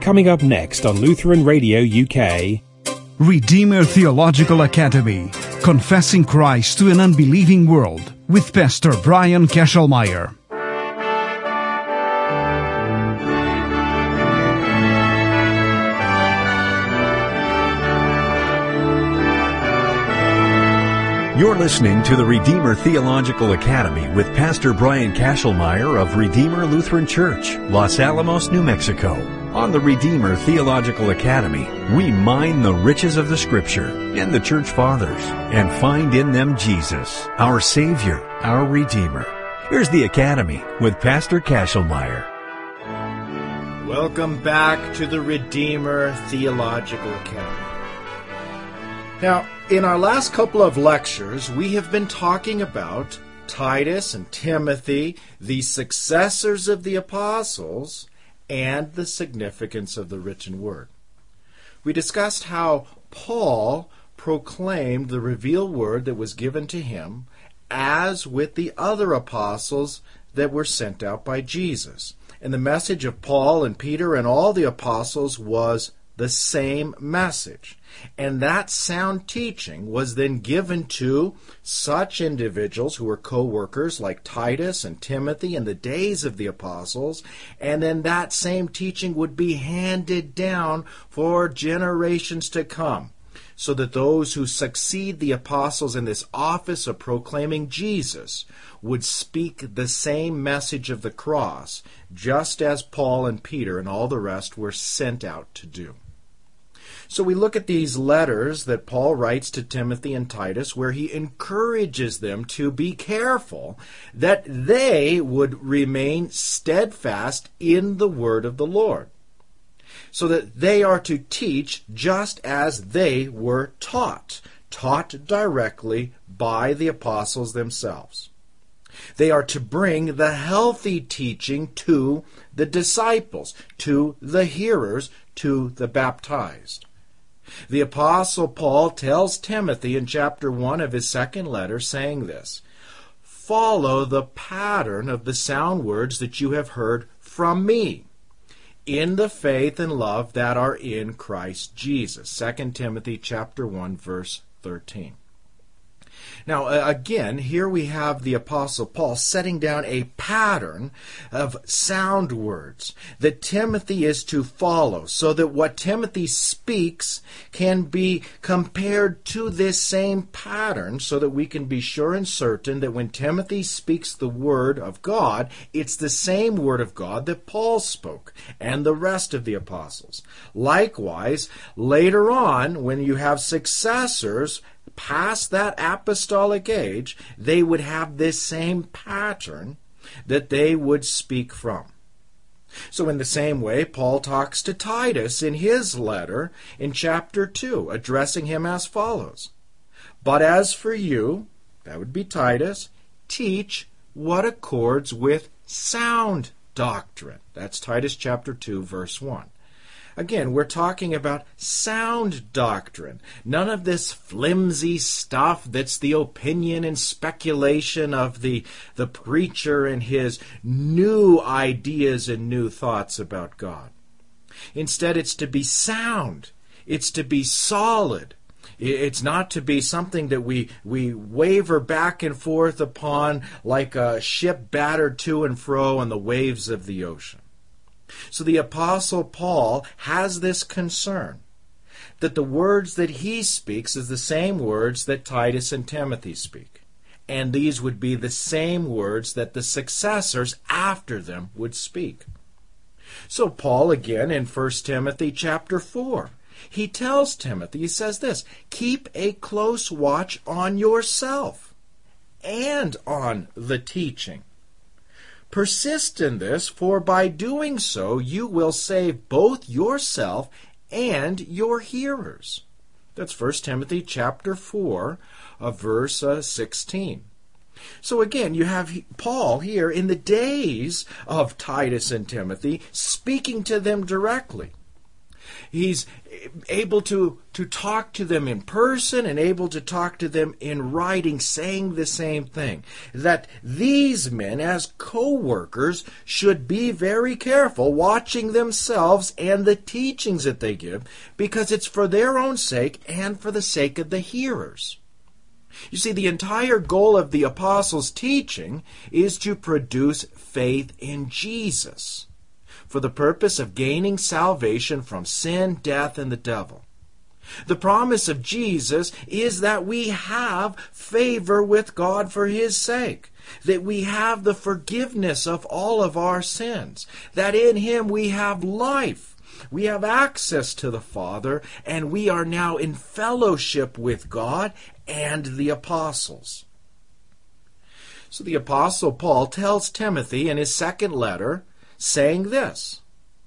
Coming up next on Lutheran Radio UK, Redeemer Theological Academy, Confessing Christ to an Unbelieving World, with Pastor Brian Kesselmeyer. You're listening to the Redeemer Theological Academy with Pastor Brian Kesselmeyer of Redeemer Lutheran Church, Los Alamos, New Mexico. On the Redeemer Theological Academy, we mine the riches of the Scripture and the Church Fathers and find in them Jesus, our Savior, our Redeemer. Here's the Academy with Pastor Kesselmeyer. Welcome back to the Redeemer Theological Academy. Now, in our last couple of lectures, we have been talking about Titus and Timothy, the successors of the apostles, and the significance of the written word. We discussed how Paul proclaimed the revealed word that was given to him, as with the other apostles that were sent out by Jesus. And the message of Paul and Peter and all the apostles was the same message. And that sound teaching was then given to such individuals who were co-workers like Titus and Timothy in the days of the apostles, and then that same teaching would be handed down for generations to come, so that those who succeed the apostles in this office of proclaiming Jesus would speak the same message of the cross, just as Paul and Peter and all the rest were sent out to do. So we look at these letters that Paul writes to Timothy and Titus, where he encourages them to be careful that they would remain steadfast in the word of the Lord, so that they are to teach just as they were taught directly by the apostles themselves. They are to bring the healthy teaching to the disciples, to the hearers, to the baptized. The Apostle Paul tells Timothy in chapter 1 of his second letter, saying this: "Follow the pattern of the sound words that you have heard from me, in the faith and love that are in Christ Jesus." 2 Timothy chapter 1, verse 13. Now, again, here we have the Apostle Paul setting down a pattern of sound words that Timothy is to follow, so that what Timothy speaks can be compared to this same pattern, so that we can be sure and certain that when Timothy speaks the Word of God, it's the same Word of God that Paul spoke and the rest of the apostles. Likewise, later on, when you have successors past that apostolic age, they would have this same pattern that they would speak from. So in the same way, Paul talks to Titus in his letter in chapter 2, addressing him as follows: "But as for you," that would be Titus, "teach what accords with sound doctrine." That's Titus chapter 2, verse 1. Again, we're talking about sound doctrine. None of this flimsy stuff that's the opinion and speculation of the preacher and his new ideas and new thoughts about God. Instead, it's to be sound. It's to be solid. It's not to be something that we waver back and forth upon like a ship battered to and fro on the waves of the ocean. So the Apostle Paul has this concern that the words that he speaks is the same words that Titus and Timothy speak. And these would be the same words that the successors after them would speak. So Paul, again, in 1 Timothy chapter 4, he tells Timothy, he says this: "Keep a close watch on yourself and on the teaching. Persist in this, for by doing so you will save both yourself and your hearers." That's 1 Timothy chapter 4, verse 16. So again, you have Paul here in the days of Titus and Timothy speaking to them directly. He's able to talk to them in person and able to talk to them in writing, saying the same thing. That these men, as co-workers, should be very careful watching themselves and the teachings that they give, because it's for their own sake and for the sake of the hearers. You see, the entire goal of the apostles' teaching is to produce faith in Jesus, for the purpose of gaining salvation from sin, death, and the devil. The promise of Jesus is that we have favor with God for His sake, that we have the forgiveness of all of our sins, that in Him we have life, we have access to the Father, and we are now in fellowship with God and the apostles. So the Apostle Paul tells Timothy in his second letter, saying this,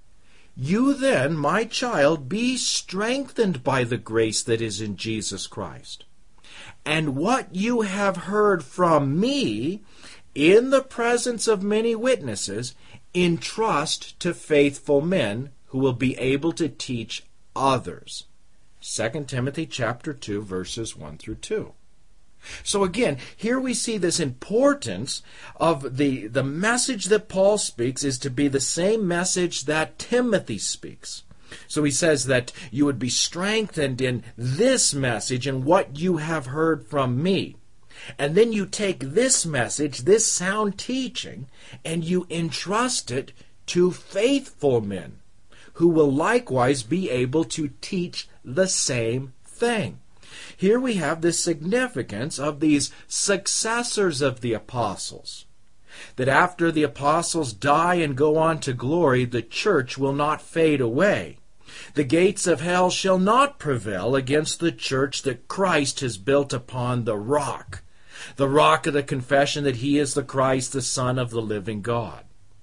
"You then, my child, be strengthened by the grace that is in Jesus Christ. And what you have heard from me in the presence of many witnesses, entrust to faithful men who will be able to teach others." 2 Timothy chapter 2, verses 1 through 2. So again, here we see this importance of the message that Paul speaks is to be the same message that Timothy speaks. So he says that you would be strengthened in this message and what you have heard from me. And then you take this message, this sound teaching, and you entrust it to faithful men who will likewise be able to teach the same thing. Here we have the significance of these successors of the apostles. That after the apostles die and go on to glory, the church will not fade away. The gates of hell shall not prevail against the church that Christ has built upon the rock of the confession that He is the Christ, the Son of the living God.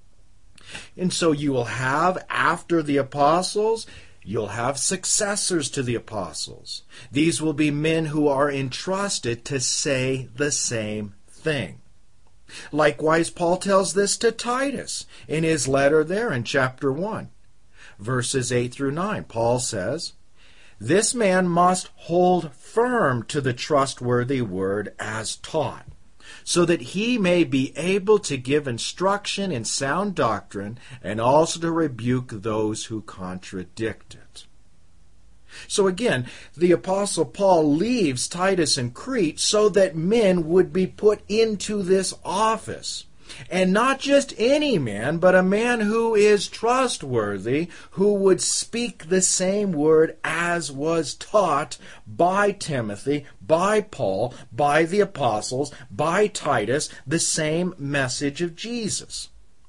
And so you will have, after the apostles, you'll have successors to the apostles. These will be men who are entrusted to say the same thing. Likewise, Paul tells this to Titus in his letter there in chapter 1, verses 8 through 9. Paul says, "This man must hold firm to the trustworthy word as taught, so that he may be able to give instruction in sound doctrine and also to rebuke those who contradict it." So again, the Apostle Paul leaves Titus in Crete so that men would be put into this office. And not just any man, but a man who is trustworthy, who would speak the same word as was taught by Timothy, by Paul, by the apostles, by Titus, the same message of Jesus.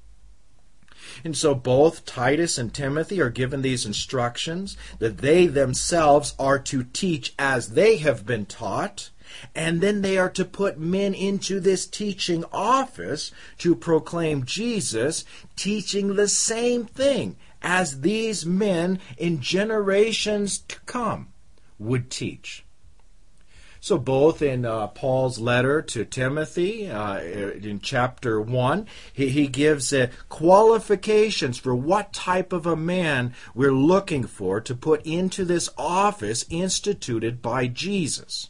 And so both Titus and Timothy are given these instructions that they themselves are to teach as they have been taught, and then they are to put men into this teaching office to proclaim Jesus, teaching the same thing as these men in generations to come would teach. So both in Paul's letter to Timothy, in chapter 1, he gives qualifications for what type of a man we're looking for to put into this office instituted by Jesus.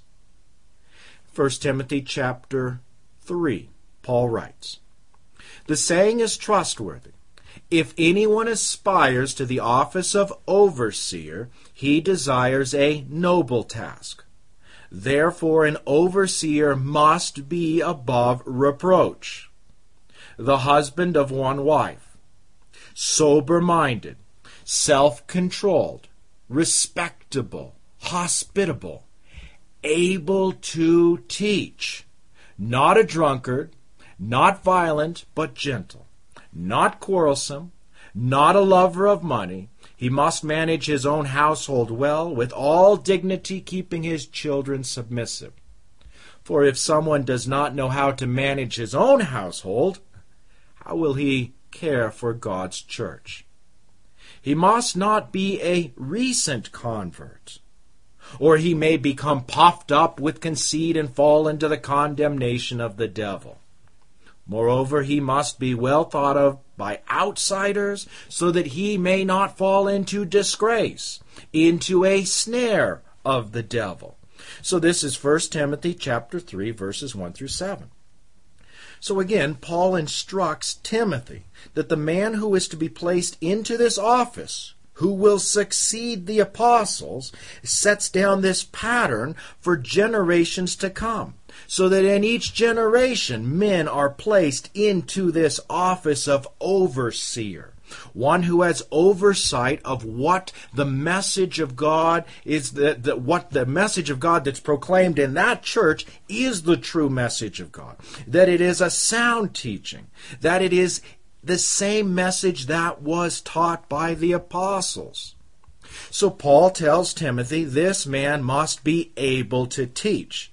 1 Timothy chapter 3, Paul writes, "The saying is trustworthy. If anyone aspires to the office of overseer, he desires a noble task. Therefore an overseer must be above reproach, the husband of one wife, sober-minded, self-controlled, respectable, hospitable, able to teach, not a drunkard, not violent, but gentle, not quarrelsome, not a lover of money. He must manage his own household well, with all dignity, keeping his children submissive. For if someone does not know how to manage his own household, how will he care for God's church? He must not be a recent convert, or he may become puffed up with conceit and fall into the condemnation of the devil. Moreover, he must be well thought of by outsiders, so that he may not fall into disgrace, into a snare of the devil. So this is 1 Timothy chapter 3, verses 1 through 7. So again, Paul instructs Timothy that the man who is to be placed into this office, who will succeed the apostles, sets down this pattern for generations to come, so that in each generation men are placed into this office of overseer, one who has oversight of what the message of God is, what the message of God that's proclaimed in that church is the true message of God, that it is a sound teaching, that it is the same message that was taught by the apostles. So Paul tells Timothy this man must be able to teach.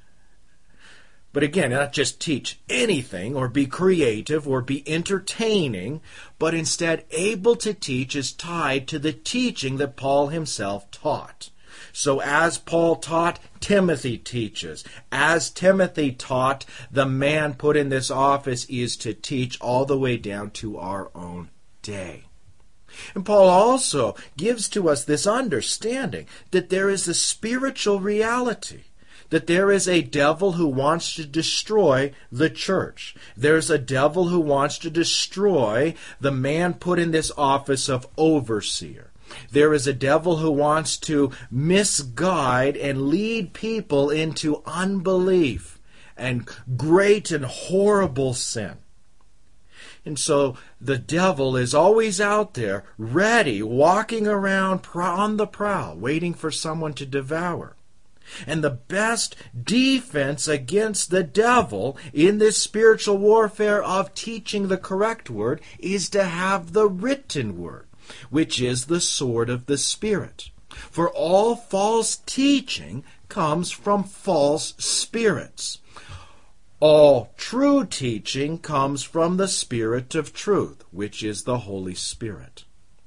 But again, not just teach anything or be creative or be entertaining, but instead able to teach is tied to the teaching that Paul himself taught. So as Paul taught, Timothy teaches. As Timothy taught, the man put in this office is to teach all the way down to our own day. And Paul also gives to us this understanding that there is a spiritual reality, that there is a devil who wants to destroy the church. There's a devil who wants to destroy the man put in this office of overseer. There is a devil who wants to misguide and lead people into unbelief and great and horrible sin. And so the devil is always out there, ready, walking around on the prowl, waiting for someone to devour. And the best defense against the devil in this spiritual warfare of teaching the correct word is to have the written word, which is the sword of the Spirit. For all false teaching comes from false spirits. All true teaching comes from the Spirit of truth, which is the Holy Spirit.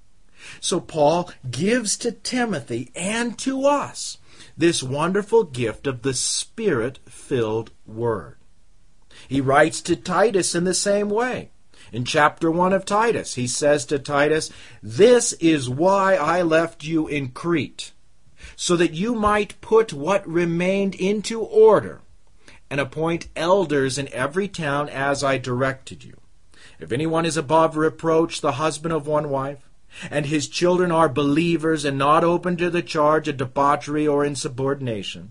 So Paul gives to Timothy and to us this wonderful gift of the Spirit-filled Word. He writes to Titus in the same way. In chapter 1 of Titus, he says to Titus, "This is why I left you in Crete, so that you might put what remained into order, and appoint elders in every town as I directed you. If anyone is above reproach, the husband of one wife, and his children are believers and not open to the charge of debauchery or insubordination.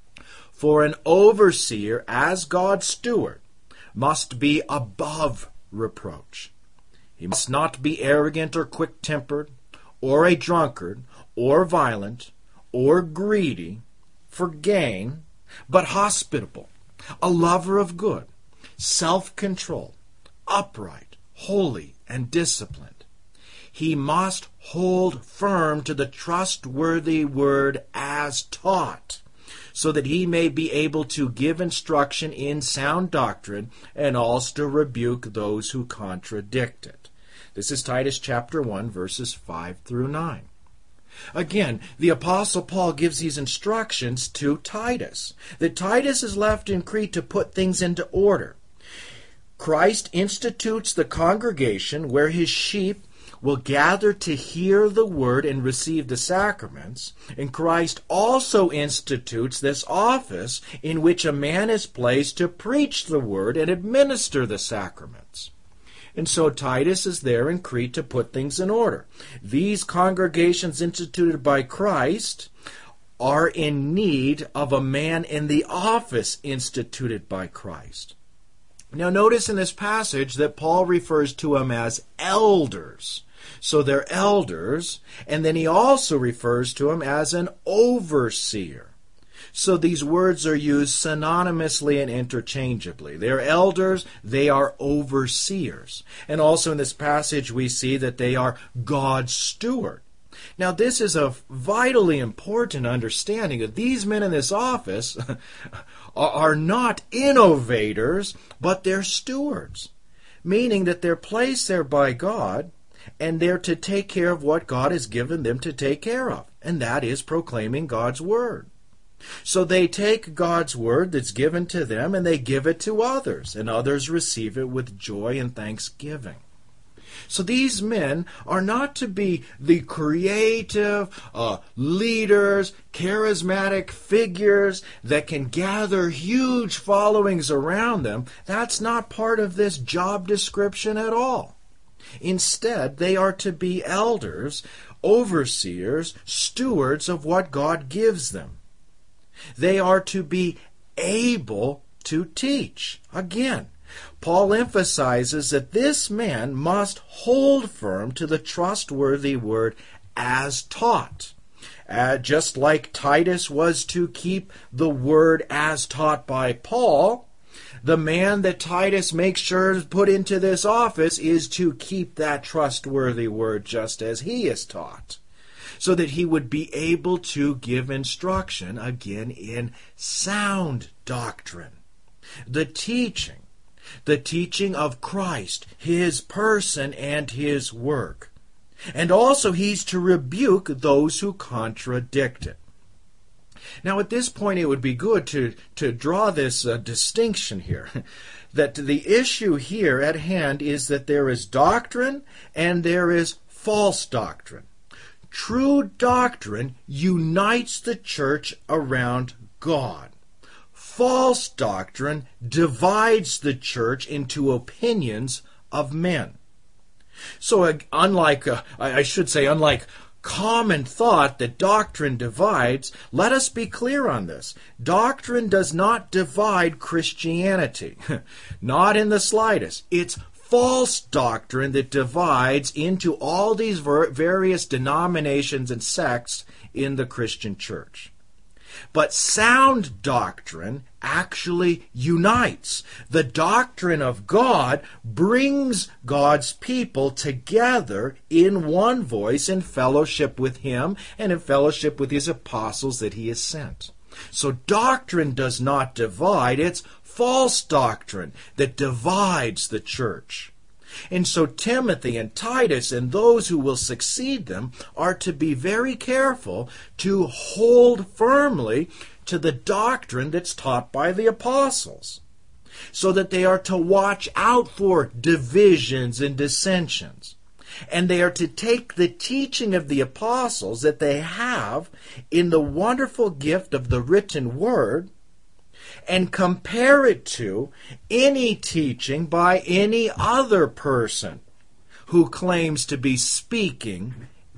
For an overseer, as God's steward, must be above reproach. He must not be arrogant or quick-tempered, or a drunkard, or violent, or greedy for gain, but hospitable, a lover of good, self-controlled, upright, holy, and disciplined. He must hold firm to the trustworthy word as taught, so that he may be able to give instruction in sound doctrine and also to rebuke those who contradict it." This is Titus chapter 1, verses 5 through 9. Again, the Apostle Paul gives these instructions to Titus, that Titus is left in Crete to put things into order. Christ institutes the congregation where his sheep will gather to hear the word and receive the sacraments, and Christ also institutes this office in which a man is placed to preach the word and administer the sacraments. And so Titus is there in Crete to put things in order. These congregations instituted by Christ are in need of a man in the office instituted by Christ. Now notice in this passage that Paul refers to them as elders. So they're elders, and then he also refers to them as an overseer. So these words are used synonymously and interchangeably. They're elders, they are overseers. And also in this passage we see that they are God's steward. Now this is a vitally important understanding that these men in this office are not innovators, but they're stewards. Meaning that they're placed there by God, and they're to take care of what God has given them to take care of, and that is proclaiming God's Word. So they take God's Word that's given to them and they give it to others, and others receive it with joy and thanksgiving. So these men are not to be the creative leaders, charismatic figures that can gather huge followings around them. That's not part of this job description at all. Instead, they are to be elders, overseers, stewards of what God gives them. They are to be able to teach. Again, Paul emphasizes that this man must hold firm to the trustworthy word as taught. Just like Titus was to keep the word as taught by Paul, the man that Titus makes sure to put into this office is to keep that trustworthy word just as he is taught, so that he would be able to give instruction, again, in sound doctrine. The teaching of Christ, His person and His work. And also he's to rebuke those who contradict it. Now at this point it would be good to draw this distinction here, that the issue here at hand is that there is doctrine and there is false doctrine. True doctrine unites the church around God. False doctrine divides the church into opinions of men. So unlike common thought that doctrine divides, let us be clear on this. Doctrine does not divide Christianity. Not in the slightest. It's false doctrine that divides into all these various denominations and sects in the Christian church. But sound doctrine actually unites. The doctrine of God brings God's people together in one voice in fellowship with Him and in fellowship with His apostles that He has sent. So doctrine does not divide. It's false doctrine that divides the church. And so Timothy and Titus and those who will succeed them are to be very careful to hold firmly to the doctrine that's taught by the apostles, so that they are to watch out for divisions and dissensions. And they are to take the teaching of the apostles that they have in the wonderful gift of the written word and compare it to any teaching by any other person who claims to be speaking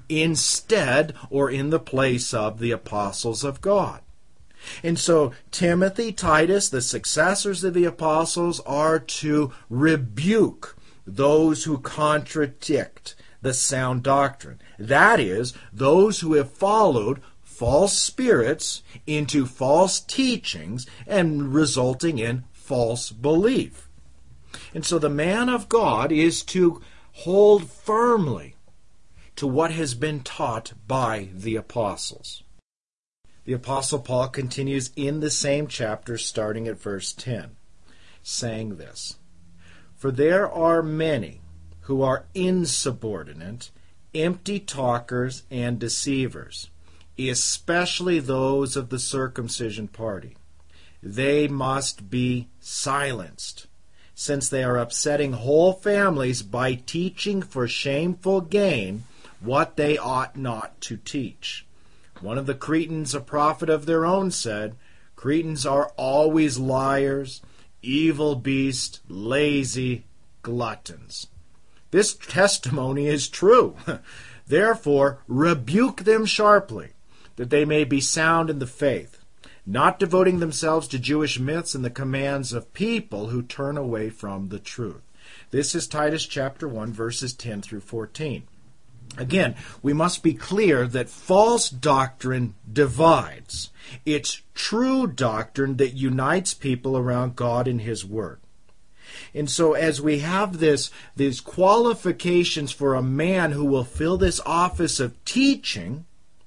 instead or in the place of the apostles of God. And so Timothy, Titus, the successors of the apostles, are to rebuke those who contradict the sound doctrine. That is, those who have followed false spirits into false teachings and resulting in false belief. And so the man of God is to hold firmly to what has been taught by the apostles. The Apostle Paul continues in the same chapter, starting at verse 10, saying this: "For there are many who are insubordinate, empty talkers, and deceivers, especially those of the circumcision party. They must be silenced, since they are upsetting whole families by teaching for shameful gain what they ought not to teach." One of the Cretans, a prophet of their own, said, "Cretans are always liars, evil beasts, lazy gluttons." This testimony is true. Therefore, rebuke them sharply, that they may be sound in the faith, not devoting themselves to Jewish myths and the commands of people who turn away from the truth. This is Titus chapter 1, verses 10 through 14. Again, we must be clear that false doctrine divides. It's true doctrine that unites people around God and His Word. And so as we have these qualifications for a man who will fill this office of teaching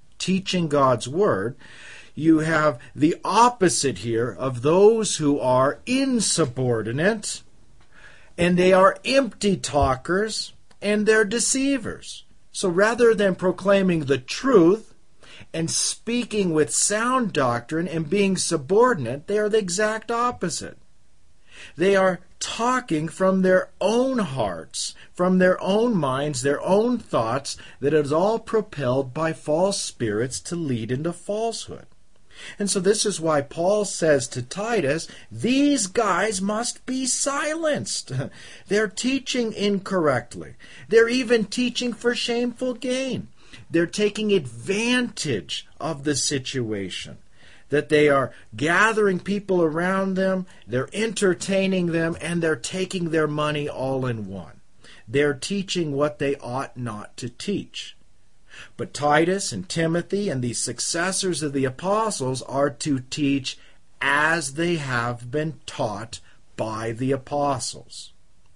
God's Word, you have the opposite here of those who are insubordinate, and they are empty talkers, and they're deceivers. So rather than proclaiming the truth and speaking with sound doctrine and being subordinate, they are the exact opposite. They are talking from their own hearts, from their own minds, their own thoughts, that is all propelled by false spirits to lead into falsehood. And so this is why Paul says to Titus, these guys must be silenced. They're teaching incorrectly. They're even teaching for shameful gain. They're taking advantage of the situation, that they are gathering people around them, they're entertaining them, and they're taking their money all in one. They're teaching what they ought not to teach. But Titus and Timothy and the successors of the apostles are to teach as they have been taught by the apostles.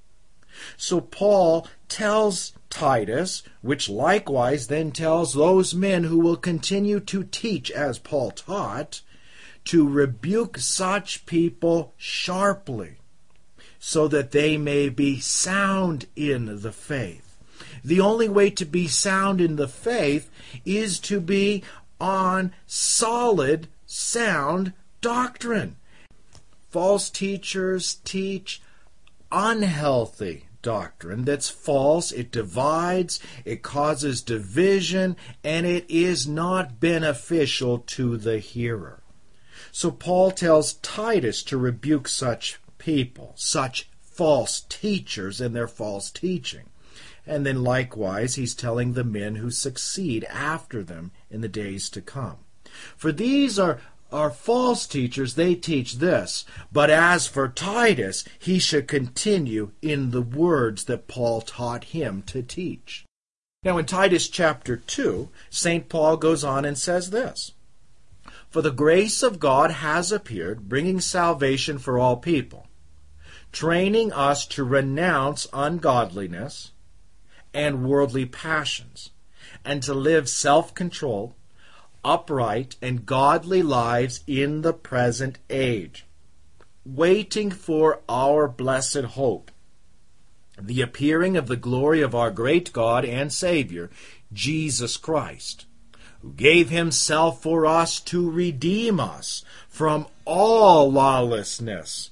So Paul tells Titus, which likewise then tells those men who will continue to teach as Paul taught, to rebuke such people sharply, so that they may be sound in the faith. The only way to be sound in the faith is to be on solid, sound doctrine. False teachers teach unhealthy doctrine that's false. It divides, it causes division, and it is not beneficial to the hearer. So Paul tells Titus to rebuke such people, such false teachers and their false teaching. And then likewise, he's telling the men who succeed after them in the days to come. For these are false teachers, they teach this. But as for Titus, he should continue in the words that Paul taught him to teach. Now in Titus chapter 2, St. Paul goes on and says this: For the grace of God has appeared, bringing salvation for all people, training us to renounce ungodliness and worldly passions, and to live self-controlled, upright, and godly lives in the present age, waiting for our blessed hope, the appearing of the glory of our great God and Savior, Jesus Christ, who gave himself for us to redeem us from all lawlessness,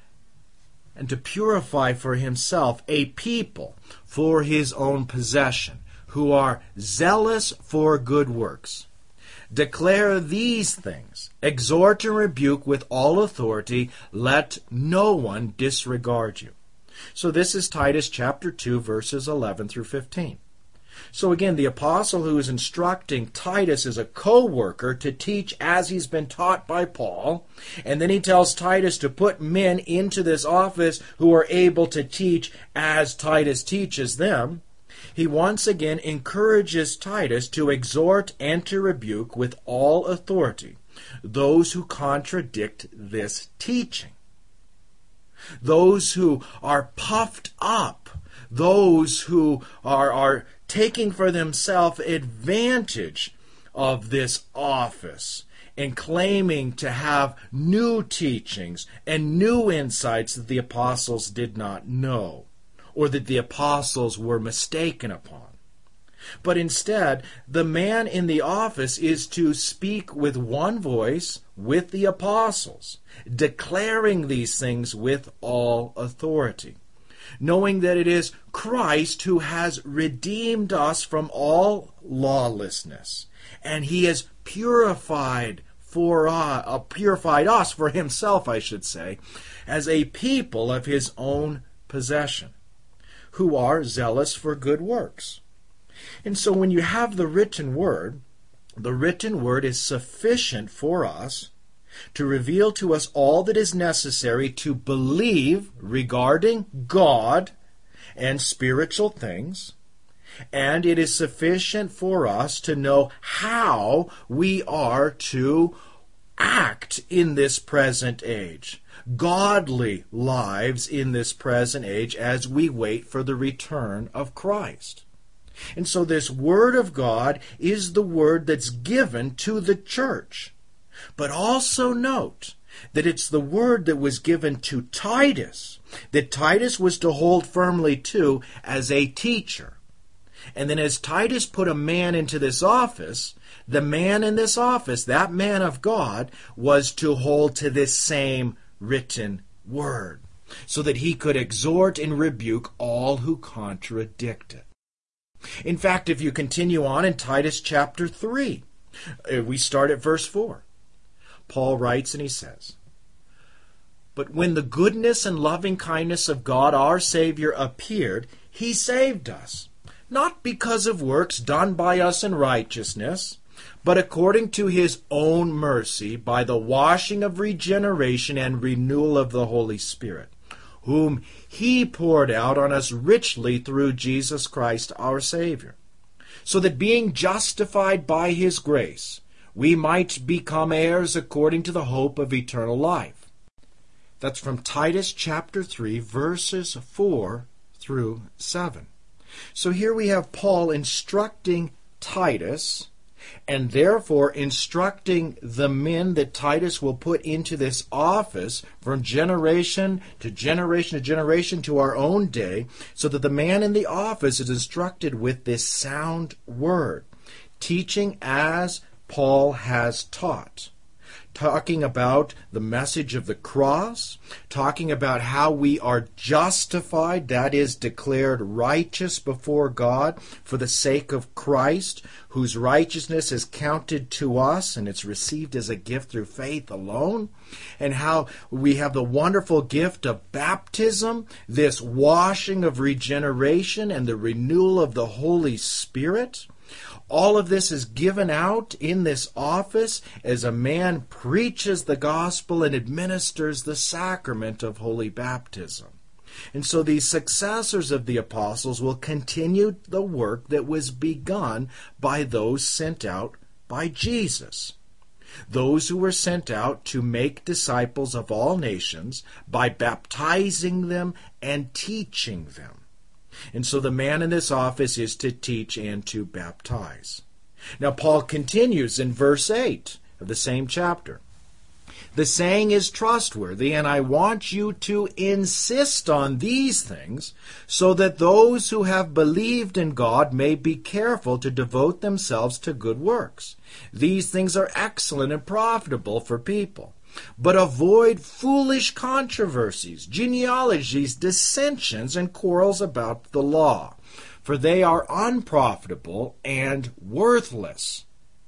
and to purify for himself a people for his own possession, who are zealous for good works. Declare these things, exhort and rebuke with all authority, let no one disregard you. So this is Titus chapter 2, verses 11 through 15. So again, the apostle who is instructing Titus as a co-worker to teach as he's been taught by Paul, and then he tells Titus to put men into this office who are able to teach as Titus teaches them. He once again encourages Titus to exhort and to rebuke with all authority those who contradict this teaching, those who are puffed up, those who are taking for themselves advantage of this office and claiming to have new teachings and new insights that the apostles did not know, or that the apostles were mistaken upon. But instead, the man in the office is to speak with one voice with the apostles, declaring these things with all authority, knowing that it is Christ who has redeemed us from all lawlessness, and he has purified us for himself, I should say, as a people of his own possession, who are zealous for good works. And so when you have the written word is sufficient for us to reveal to us all that is necessary to believe regarding God and spiritual things, and it is sufficient for us to know how we are to act in this present age, godly lives in this present age as we wait for the return of Christ. And so this Word of God is the Word that's given to the church. But also note that it's the Word that was given to Titus, that Titus was to hold firmly to as a teacher. And then as Titus put a man into this office, the man in this office, that man of God, was to hold to this same written Word. so that he could exhort and rebuke all who contradict it. In fact, if you continue on in Titus chapter 3, we start at verse 4. Paul writes and he says, "But when the goodness and loving kindness of God our Savior appeared, he saved us, not because of works done by us in righteousness, but according to his own mercy, by the washing of regeneration and renewal of the Holy Spirit, whom he poured out on us richly through Jesus Christ our Savior, so that being justified by his grace, we might become heirs according to the hope of eternal life." That's from Titus chapter 3, verses 4 through 7. So here we have Paul instructing Titus, and therefore instructing the men that Titus will put into this office from generation to generation to generation to our own day, so that the man in the office is instructed with this sound word, teaching as Paul has taught, talking about the message of the cross, talking about how we are justified, that is, declared righteous before God for the sake of Christ, whose righteousness is counted to us and it's received as a gift through faith alone, and how we have the wonderful gift of baptism, this washing of regeneration and the renewal of the Holy Spirit. All of this is given out in this office as a man preaches the gospel and administers the sacrament of holy baptism. And so these successors of the apostles will continue the work that was begun by those sent out by Jesus. Those who were sent out to make disciples of all nations by baptizing them and teaching them. And so the man in this office is to teach and to baptize. Now Paul continues in verse 8 of the same chapter. "The saying is trustworthy, and I want you to insist on these things, so that those who have believed in God may be careful to devote themselves to good works. These things are excellent and profitable for people. But avoid foolish controversies, genealogies, dissensions, and quarrels about the law, for they are unprofitable and worthless.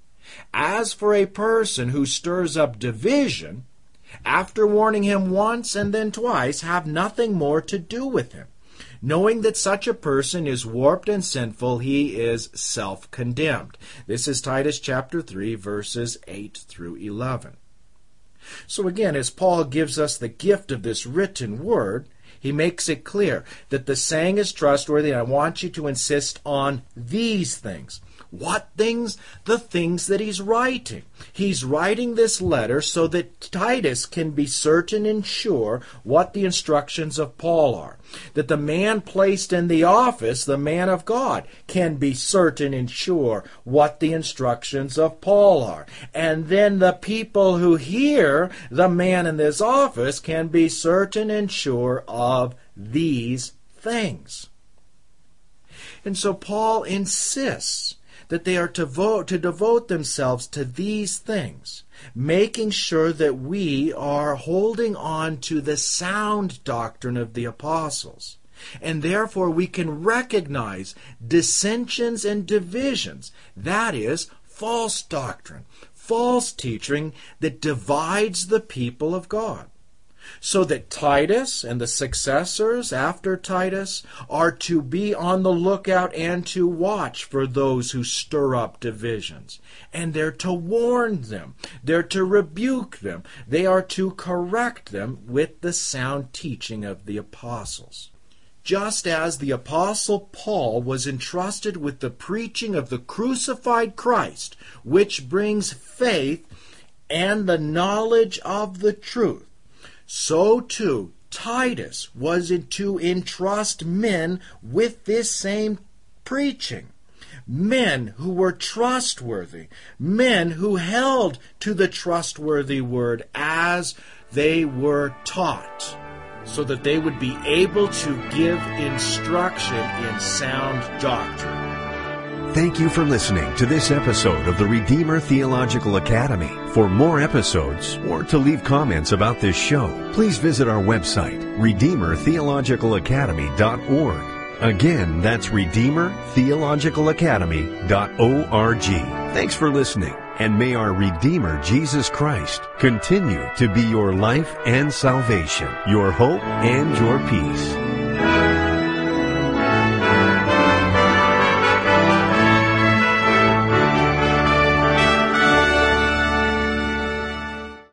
As for a person who stirs up division, after warning him once and then twice, have nothing more to do with him. Knowing that such a person is warped and sinful, he is self-condemned." This is Titus chapter 3, verses 8 through 11. So again, as Paul gives us the gift of this written word, he makes it clear that the saying is trustworthy, and I want you to insist on these things. What things? The things that he's writing. He's writing this letter so that Titus can be certain and sure what the instructions of Paul are. That the man placed in the office, the man of God, can be certain and sure what the instructions of Paul are. And then the people who hear the man in this office can be certain and sure of these things. And so Paul insists that they are to devote themselves to these things, making sure that we are holding on to the sound doctrine of the apostles. And therefore we can recognize dissensions and divisions, that is, false doctrine, false teaching that divides the people of God. So that Titus and the successors after Titus are to be on the lookout and to watch for those who stir up divisions. And they're to warn them. They're to rebuke them. They are to correct them with the sound teaching of the apostles. Just as the apostle Paul was entrusted with the preaching of the crucified Christ, which brings faith and the knowledge of the truth, so too Titus was to entrust men with this same preaching. Men who were trustworthy, men who held to the trustworthy word as they were taught, so that they would be able to give instruction in sound doctrine. Thank you for listening to this episode of the Redeemer Theological Academy. For more episodes or to leave comments about this show, please visit our website, RedeemerTheologicalAcademy.org. Again, that's RedeemerTheologicalAcademy.org. Thanks for listening, and may our Redeemer Jesus Christ continue to be your life and salvation, your hope and your peace.